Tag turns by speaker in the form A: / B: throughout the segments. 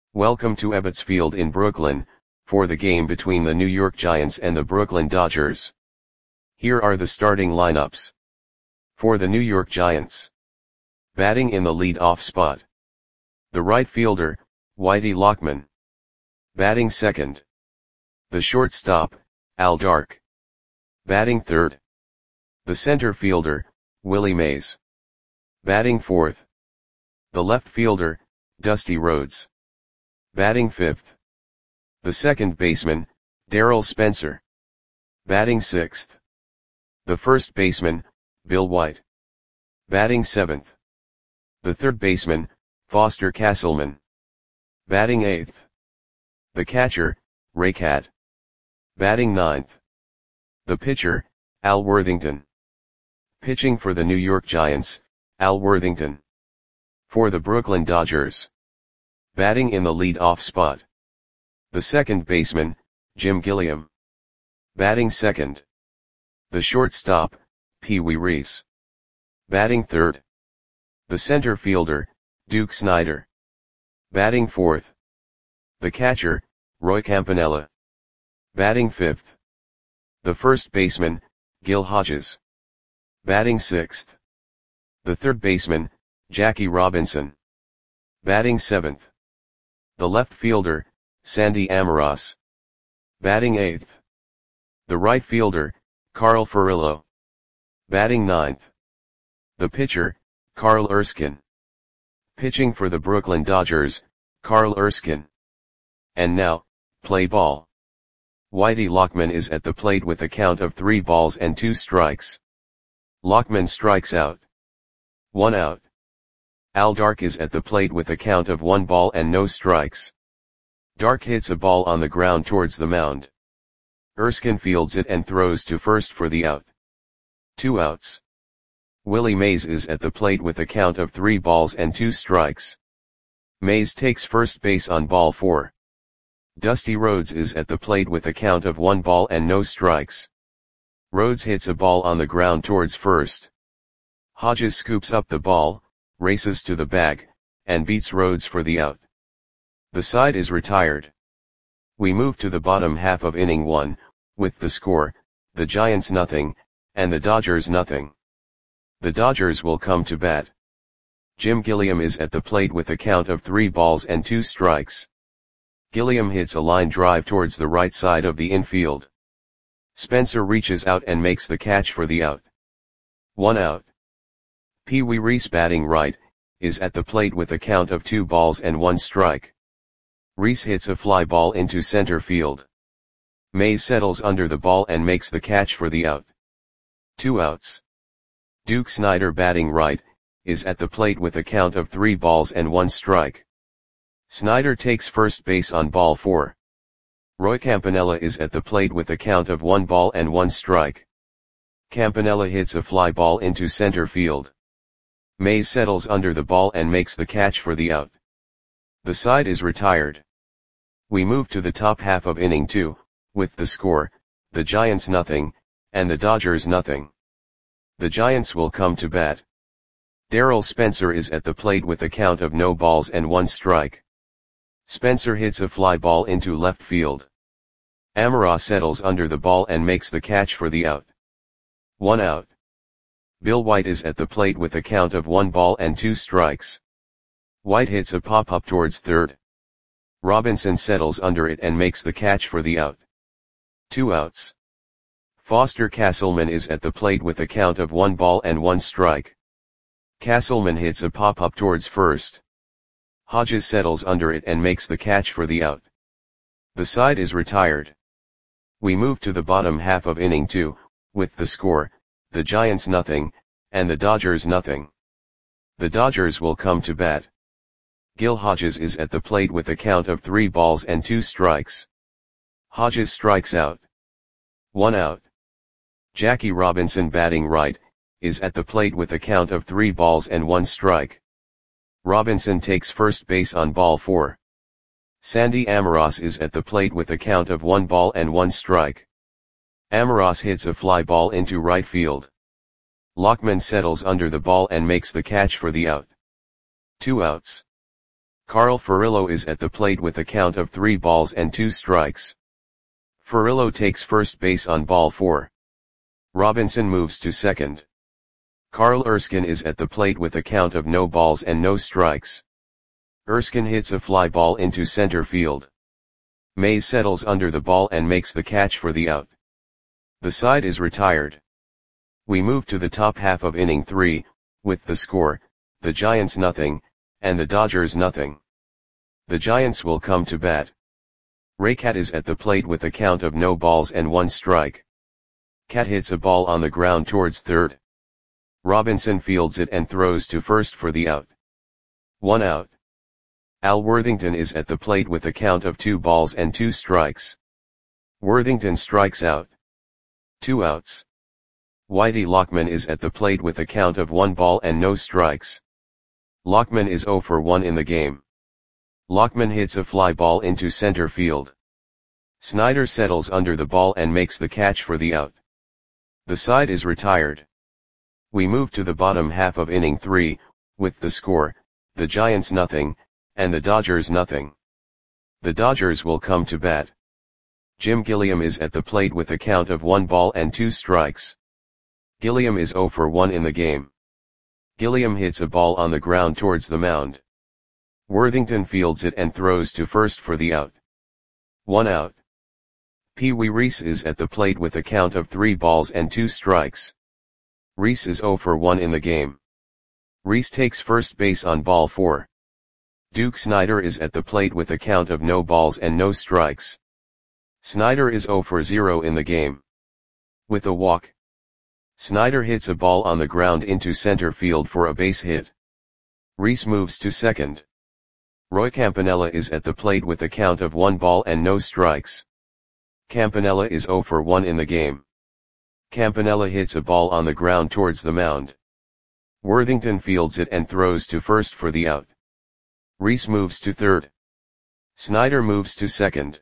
A: Welcome to Ebbets Field in Brooklyn, for the game between the New York Giants and the Brooklyn Dodgers. Here are the starting lineups. For the New York Giants. Batting in the lead-off spot. The right fielder, Whitey Lockman. Batting second. The shortstop, Al Dark. Batting third. The center fielder, Willie Mays. Batting fourth. The left fielder, Dusty Rhodes. Batting fifth. The second baseman, Darryl Spencer. Batting sixth. The first baseman, Bill White. Batting seventh. The third baseman, Foster Castleman. Batting eighth. The catcher, Ray Catt. Batting ninth. The pitcher, Al Worthington. Pitching for the New York Giants, Al Worthington. For the Brooklyn Dodgers. Batting in the lead-off spot. The second baseman, Jim Gilliam. Batting second. The shortstop, Pee Wee Reese. Batting third. The center fielder, Duke Snider. Batting fourth. The catcher, Roy Campanella. Batting fifth. The first baseman, Gil Hodges. Batting sixth. The third baseman, Jackie Robinson. Batting seventh. The left fielder, Sandy Amoros. Batting eighth. The right fielder, Carl Furillo. Batting ninth. The pitcher, Carl Erskine. Pitching for the Brooklyn Dodgers, Carl Erskine. And now, play ball. Whitey Lockman is at the plate with a count of 3 balls and 2 strikes. Lockman strikes out. 1 out. Al Dark is at the plate with a count of 1 ball and no strikes. Dark hits a ball on the ground towards the mound. Erskine fields it and throws to first for the out. 2 outs. Willie Mays is at the plate with a count of 3 balls and 2 strikes. Mays takes first base on ball 4. Dusty Rhodes is at the plate with a count of 1 ball and no strikes. Rhodes hits a ball on the ground towards first. Hodges scoops up the ball, races to the bag, and beats Rhodes for the out. The side is retired. We move to the bottom half of inning 1, with the score, the Giants nothing, and the Dodgers nothing. The Dodgers will come to bat. Jim Gilliam is at the plate with a count of 3 balls and 2 strikes. Gilliam hits a line drive towards the right side of the infield. Spencer reaches out and makes the catch for the out. 1 out. Pee Wee Reese, batting right, is at the plate with a count of 2 balls and 1 strike. Reese hits a fly ball into center field. Mays settles under the ball and makes the catch for the out. 2 outs. Duke Snider, batting right, is at the plate with a count of 3 balls and 1 strike. Snider takes first base on ball 4. Roy Campanella is at the plate with a count of 1 ball and 1 strike. Campanella hits a fly ball into center field. Mays settles under the ball and makes the catch for the out. The side is retired. We move to the top half of inning 2, with the score, the Giants nothing, and the Dodgers nothing. The Giants will come to bat. Darryl Spencer is at the plate with a count of no balls and 1 strike. Spencer hits a fly ball into left field. Amoros settles under the ball and makes the catch for the out. 1 out. Bill White is at the plate with a count of 1 ball and 2 strikes. White hits a pop-up towards third. Robinson settles under it and makes the catch for the out. 2 outs. Foster Castleman is at the plate with a count of 1 ball and 1 strike. Castleman hits a pop-up towards first. Hodges settles under it and makes the catch for the out. The side is retired. We move to the bottom half of inning 2, with the score, the Giants nothing, and the Dodgers nothing. The Dodgers will come to bat. Gil Hodges is at the plate with a count of 3 balls and 2 strikes. Hodges strikes out. 1 out. Jackie Robinson, batting right, is at the plate with a count of 3 balls and 1 strike. Robinson takes first base on ball 4. Sandy Amoros is at the plate with a count of 1 ball and 1 strike. Amoros hits a fly ball into right field. Lockman settles under the ball and makes the catch for the out. 2 outs. Carl Furillo is at the plate with a count of 3 balls and 2 strikes. Furillo takes first base on ball 4. Robinson moves to second. Carl Erskine is at the plate with a count of no balls and no strikes. Erskine hits a fly ball into center field. Mays settles under the ball and makes the catch for the out. The side is retired. We move to the top half of inning 3, with the score, the Giants nothing, and the Dodgers nothing. The Giants will come to bat. Raycat is at the plate with a count of no balls and 1 strike. Cat hits a ball on the ground towards third. Robinson fields it and throws to first for the out. 1 out. Al Worthington is at the plate with a count of 2 balls and 2 strikes. Worthington strikes out. 2 outs. Whitey Lockman is at the plate with a count of 1 ball and no strikes. Lockman is 0 for 1 in the game. Lockman hits a fly ball into center field. Snyder settles under the ball and makes the catch for the out. The side is retired. We move to the bottom half of inning 3, with the score, the Giants nothing, and the Dodgers nothing. The Dodgers will come to bat. Jim Gilliam is at the plate with a count of 1 ball and 2 strikes. Gilliam is 0 for 1 in the game. Gilliam hits a ball on the ground towards the mound. Worthington fields it and throws to first for the out. 1 out. Pee Wee Reese is at the plate with a count of 3 balls and 2 strikes. Reese is 0 for 1 in the game. Reese takes first base on ball 4. Duke Snyder is at the plate with a count of no balls and no strikes. Snyder is 0 for 0 in the game. With a walk, Snyder hits a ball on the ground into center field for a base hit. Reese moves to second. Roy Campanella is at the plate with a count of 1 ball and no strikes. Campanella is 0 for 1 in the game. Campanella hits a ball on the ground towards the mound. Worthington fields it and throws to first for the out. Reese moves to third. Snyder moves to second.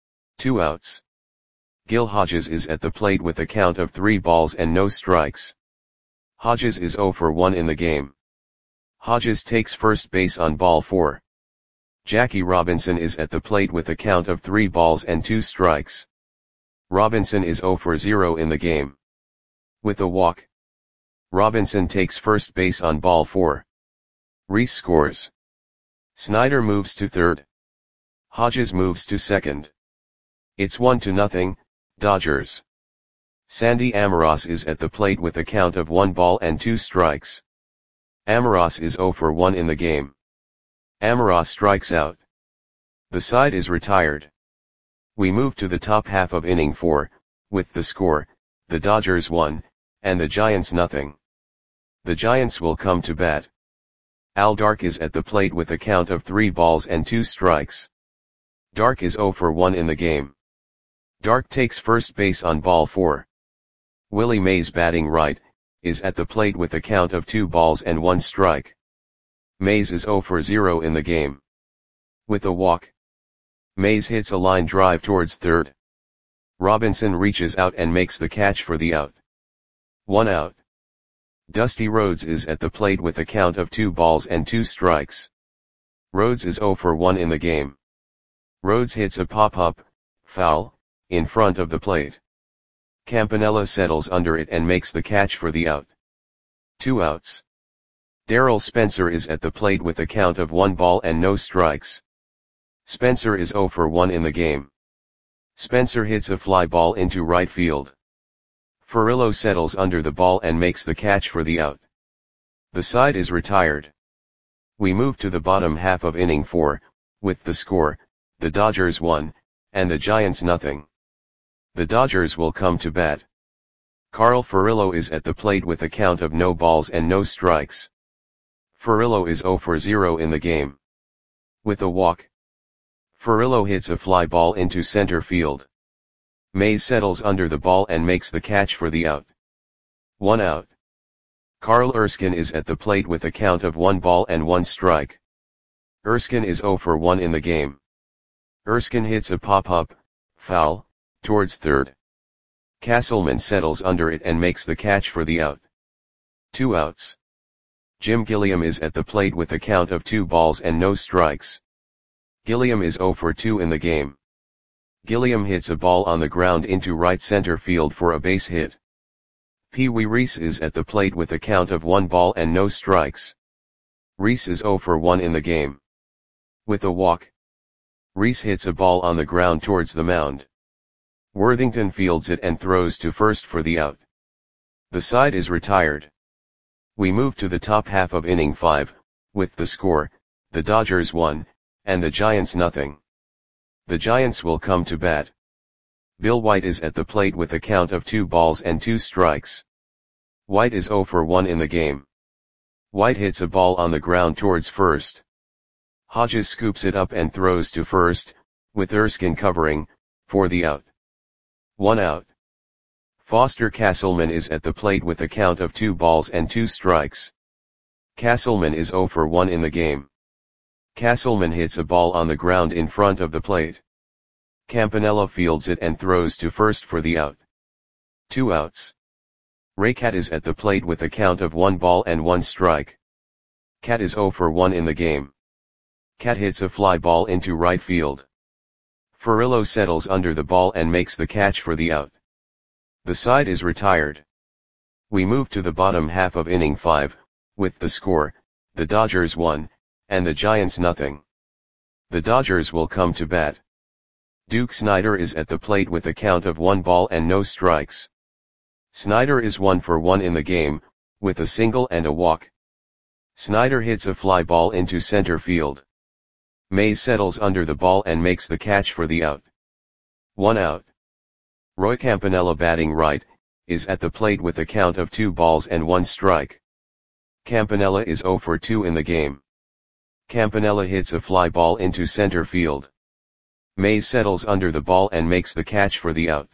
A: 2 outs. Gil Hodges is at the plate with a count of 3 balls and no strikes. Hodges is 0 for 1 in the game. Hodges takes first base on ball 4. Jackie Robinson is at the plate with a count of 3 balls and 2 strikes. Robinson is 0 for 0 in the game. With a walk, Robinson takes first base on ball 4. Reese scores. Snyder moves to third. Hodges moves to second. It's 1-0, Dodgers. Sandy Amoros is at the plate with a count of 1 ball and 2 strikes. Amoros is 0 for 1 in the game. Amoros strikes out. The side is retired. We move to the top half of inning 4, with the score, the Dodgers 1, and the Giants nothing. The Giants will come to bat. Al Dark is at the plate with a count of 3 balls and 2 strikes. Dark is 0 for 1 in the game. Dark takes first base on ball 4. Willie Mays, batting right, is at the plate with a count of 2 balls and 1 strike. Mays is 0 for 0 in the game. With a walk, Mays hits a line drive towards third. Robinson reaches out and makes the catch for the out. 1 out. Dusty Rhodes is at the plate with a count of 2 balls and 2 strikes. Rhodes is 0 for 1 in the game. Rhodes hits a pop-up, foul, in front of the plate. Campanella settles under it and makes the catch for the out. 2 outs. Darrell Spencer is at the plate with a count of 1 ball and no strikes. Spencer is 0 for 1 in the game. Spencer hits a fly ball into right field. Furillo settles under the ball and makes the catch for the out. The side is retired. We move to the bottom half of inning 4, with the score, the Dodgers 1, and the Giants nothing. The Dodgers will come to bat. Carl Furillo is at the plate with a count of no balls and no strikes. Furillo is 0 for 0 in the game. With a walk, Furillo hits a fly ball into center field. Mays settles under the ball and makes the catch for the out. 1 out. Carl Erskine is at the plate with a count of 1 ball and 1 strike. Erskine is 0 for 1 in the game. Erskine hits a pop-up, foul, towards third. Castleman settles under it and makes the catch for the out. 2 outs. Jim Gilliam is at the plate with a count of 2 balls and no strikes. Gilliam is 0 for 2 in the game. Gilliam hits a ball on the ground into right center field for a base hit. Pee Wee Reese is at the plate with a count of 1 ball and no strikes. Reese is 0 for 1 in the game. With a walk, Reese hits a ball on the ground towards the mound. Worthington fields it and throws to first for the out. The side is retired. We move to the top half of inning 5, with the score, the Dodgers 1, and the Giants nothing. The Giants will come to bat. Bill White is at the plate with a count of 2 balls and 2 strikes. White is 0 for 1 in the game. White hits a ball on the ground towards first. Hodges scoops it up and throws to first, with Erskine covering, for the out. 1 out. Foster Castleman is at the plate with a count of 2 balls and 2 strikes. Castleman is 0 for 1 in the game. Castleman hits a ball on the ground in front of the plate. Campanella fields it and throws to first for the out. 2 outs. Ray Cat is at the plate with a count of 1 ball and 1 strike. Cat is 0 for 1 in the game. Cat hits a fly ball into right field. Furillo settles under the ball and makes the catch for the out. The side is retired. We move to the bottom half of inning 5, with the score, the Dodgers 1, and the Giants nothing. The Dodgers will come to bat. Duke Snider is at the plate with a count of 1 ball and no strikes. Snider is 1 for 1 in the game, with a single and a walk. Snider hits a fly ball into center field. Mays settles under the ball and makes the catch for the out. 1 out. Roy Campanella batting right, is at the plate with a count of 2 balls and 1 strike. Campanella is 0 for 2 in the game. Campanella hits a fly ball into center field. Mays settles under the ball and makes the catch for the out.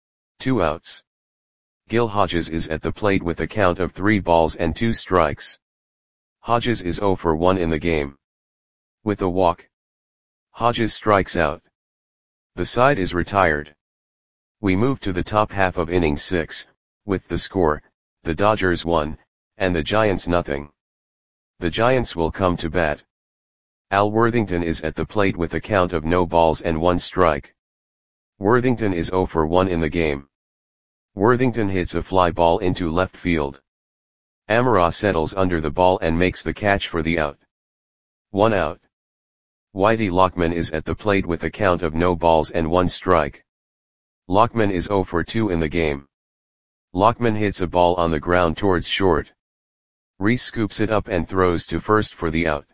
A: 2 outs. Gil Hodges is at the plate with a count of 3 balls and 2 strikes. Hodges is 0 for 1 in the game. With a walk, Hodges strikes out. The side is retired. We move to the top half of inning 6, with the score, the Dodgers 1, and the Giants nothing. The Giants will come to bat. Al Worthington is at the plate with a count of no balls and 1 strike. Worthington is 0 for 1 in the game. Worthington hits a fly ball into left field. Amara settles under the ball and makes the catch for the out. 1 out. Whitey Lockman is at the plate with a count of no balls and 1 strike. Lockman is 0 for 2 in the game. Lockman hits a ball on the ground towards short. Reese scoops it up and throws to first for the out.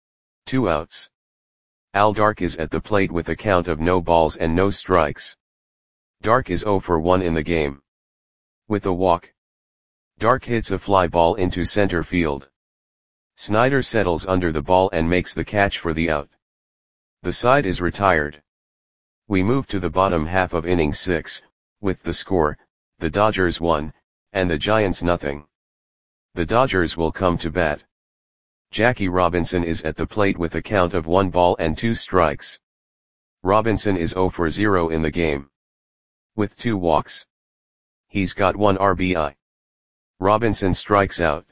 A: 2 outs. Al Dark is at the plate with a count of no balls and no strikes. Dark is 0 for 1 in the game. With a walk, Dark hits a fly ball into center field. Snider settles under the ball and makes the catch for the out. The side is retired. We move to the bottom half of inning 6, with the score, the Dodgers 1, and the Giants nothing. The Dodgers will come to bat. Jackie Robinson is at the plate with a count of 1 ball and 2 strikes. Robinson is 0 for 0 in the game. With 2 walks, he's got 1 RBI. Robinson strikes out.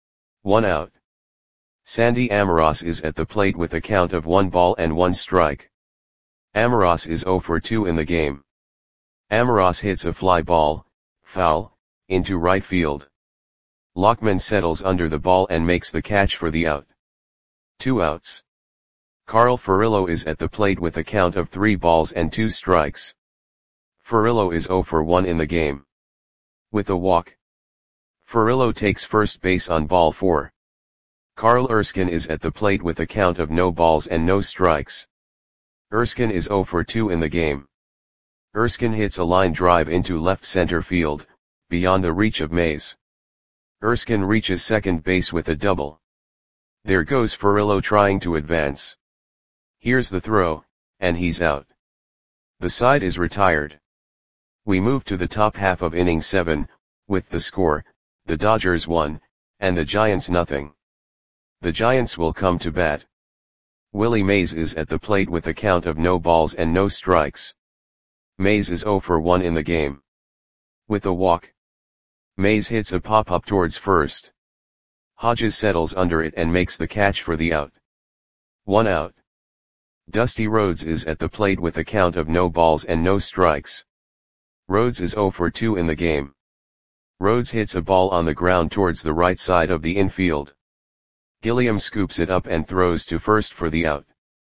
A: 1 out. Sandy Amaros is at the plate with a count of 1 ball and 1 strike. Amaros is 0 for 2 in the game. Amaros hits a fly ball, foul, into right field. Lockman settles under the ball and makes the catch for the out. 2 outs. Carl Furillo is at the plate with a count of 3 balls and 2 strikes. Furillo is 0 for 1 in the game. With a walk, Furillo takes first base on ball 4. Carl Erskine is at the plate with a count of no balls and no strikes. Erskine is 0 for 2 in the game. Erskine hits a line drive into left center field, beyond the reach of Mays. Erskine reaches second base with a double. There goes Furillo trying to advance. Here's the throw, and he's out. The side is retired. We move to the top half of inning 7, with the score, the Dodgers 1, and the Giants nothing. The Giants will come to bat. Willie Mays is at the plate with a count of no balls and no strikes. Mays is 0 for 1 in the game. With a walk, Mays hits a pop-up towards first. Hodges settles under it and makes the catch for the out. 1 out. Dusty Rhodes is at the plate with a count of no balls and no strikes. Rhodes is 0 for 2 in the game. Rhodes hits a ball on the ground towards the right side of the infield. Gilliam scoops it up and throws to first for the out.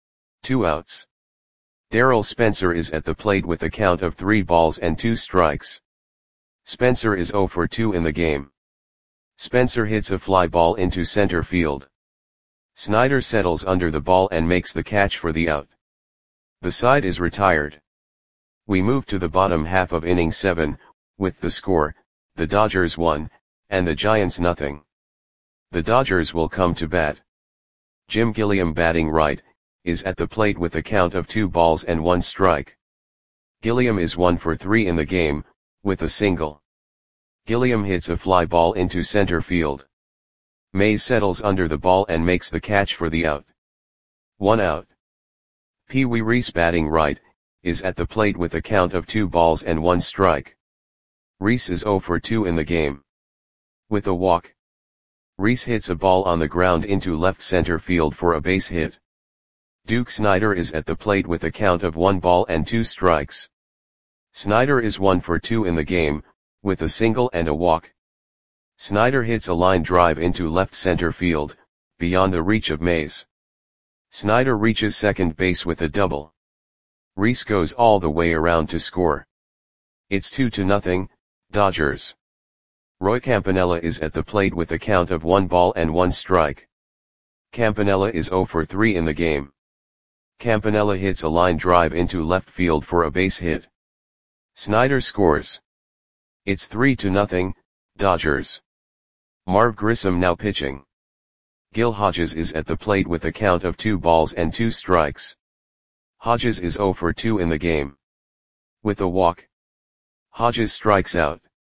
A: 2 outs. Darrell Spencer is at the plate with a count of 3 balls and 2 strikes. Spencer is 0 for 2 in the game. Spencer hits a fly ball into center field. Snyder settles under the ball and makes the catch for the out. The side is retired. We move to the bottom half of inning 7, with the score, the Dodgers 1, and the Giants nothing. The Dodgers will come to bat. Jim Gilliam, batting right, is at the plate with a count of 2 balls and 1 strike. Gilliam is 1 for 3 in the game, with a single. Gilliam hits a fly ball into center field. Mays settles under the ball and makes the catch for the out. 1 out. Pee Wee Reese, batting right, is at the plate with a count of 2 balls and 1 strike. Reese is 0 for 2 in the game. With a walk. Reese hits a ball on the ground into left center field for a base hit. Duke Snider is at the plate with a count of 1 ball and 2 strikes. Snider is 1 for 2 in the game, with a single and a walk. Snider hits a line drive into left center field, beyond the reach of Mays. Snider reaches second base with a double. Reese goes all the way around to score. It's 2-0, Dodgers. Roy Campanella is at the plate with a count of 1 ball and 1 strike. Campanella is 0 for 3 in the game. Campanella hits a line drive into left field for a base hit. Snider scores. It's 3-0, Dodgers. Marv Grissom now pitching. Gil Hodges is at the plate with a count of 2 balls and 2 strikes. Hodges is 0 for 2 in the game. With a walk. Hodges strikes out.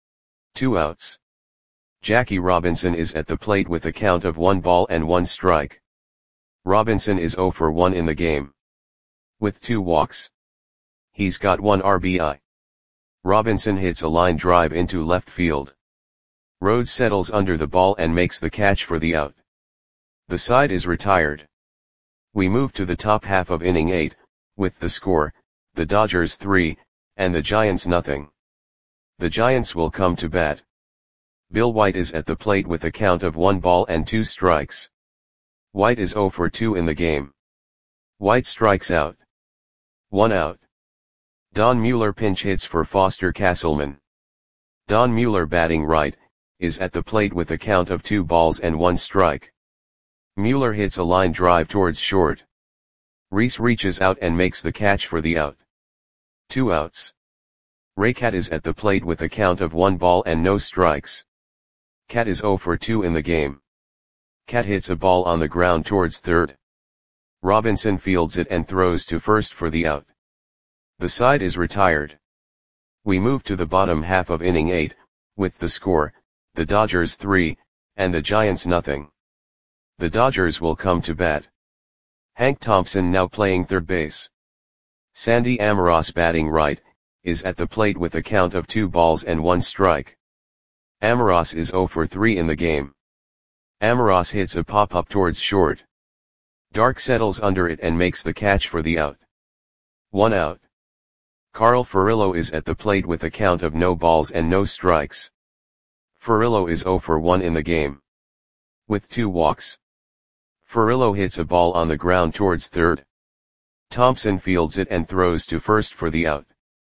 A: 2 outs. Jackie Robinson is at the plate with a count of 1 ball and 1 strike. Robinson is 0 for 1 in the game. With 2 walks. He's got 1 RBI. Robinson hits a line drive into left field. Rhodes settles under the ball and makes the catch for the out. The side is retired. We move to the top half of inning 8, with the score, the Dodgers 3, and the Giants nothing. The Giants will come to bat. Bill White is at the plate with a count of 1 ball and 2 strikes. White is 0 for 2 in the game. White strikes out. 1 out. Don Mueller pinch hits for Foster Castleman. Don Mueller, batting right, is at the plate with a count of 2 balls and 1 strike. Mueller hits a line drive towards short. Reese reaches out and makes the catch for the out. 2 outs. Ray Cat is at the plate with a count of 1 ball and no strikes. Cat is 0 for 2 in the game. Cat hits a ball on the ground towards third. Robinson fields it and throws to first for the out. The side is retired. We move to the bottom half of inning 8, with the score, the Dodgers 3, and the Giants nothing. The Dodgers will come to bat. Hank Thompson now playing third base. Sandy Amoros, batting right, is at the plate with a count of 2 balls and 1 strike. Amoros is 0 for 3 in the game. Amoros hits a pop-up towards short. Dark settles under it and makes the catch for the out. 1 out. Carl Furillo is at the plate with a count of no balls and no strikes. Furillo is 0 for 1 in the game. With 2 walks. Furillo hits a ball on the ground towards third. Thompson fields it and throws to first for the out.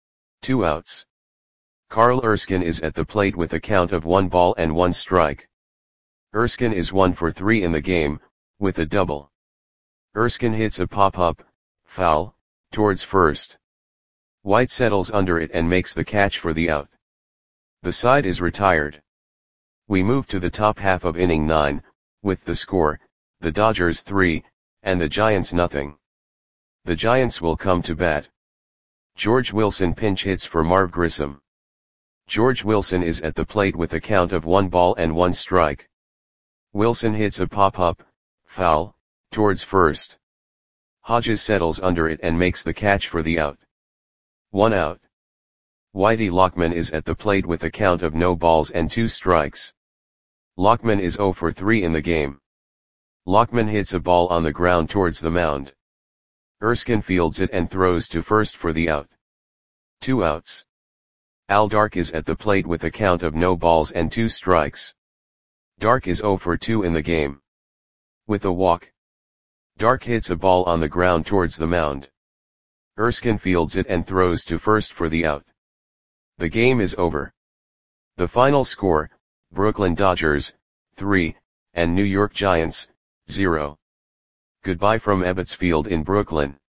A: 2 outs. Carl Erskine is at the plate with a count of 1 ball and 1 strike. Erskine is 1 for 3 in the game, with a double. Erskine hits a pop-up, foul, towards first. White settles under it and makes the catch for the out. The side is retired. We move to the top half of inning 9, with the score, the Dodgers 3, and the Giants nothing. The Giants will come to bat. George Wilson pinch hits for Marv Grissom. George Wilson is at the plate with a count of 1 ball and 1 strike. Wilson hits a pop-up, foul, towards first. Hodges settles under it and makes the catch for the out. 1 out. Whitey Lockman is at the plate with a count of no balls and 2 strikes. Lockman is 0 for 3 in the game. Lockman hits a ball on the ground towards the mound. Erskine fields it and throws to first for the out. 2 outs. Al Dark is at the plate with a count of no balls and 2 strikes. Dark is 0 for 2 in the game. With a walk. Dark hits a ball on the ground towards the mound. Erskine fields it and throws to first for the out. The game is over. The final score, Brooklyn Dodgers, 3, and New York Giants, 0. Goodbye from Ebbets Field in Brooklyn.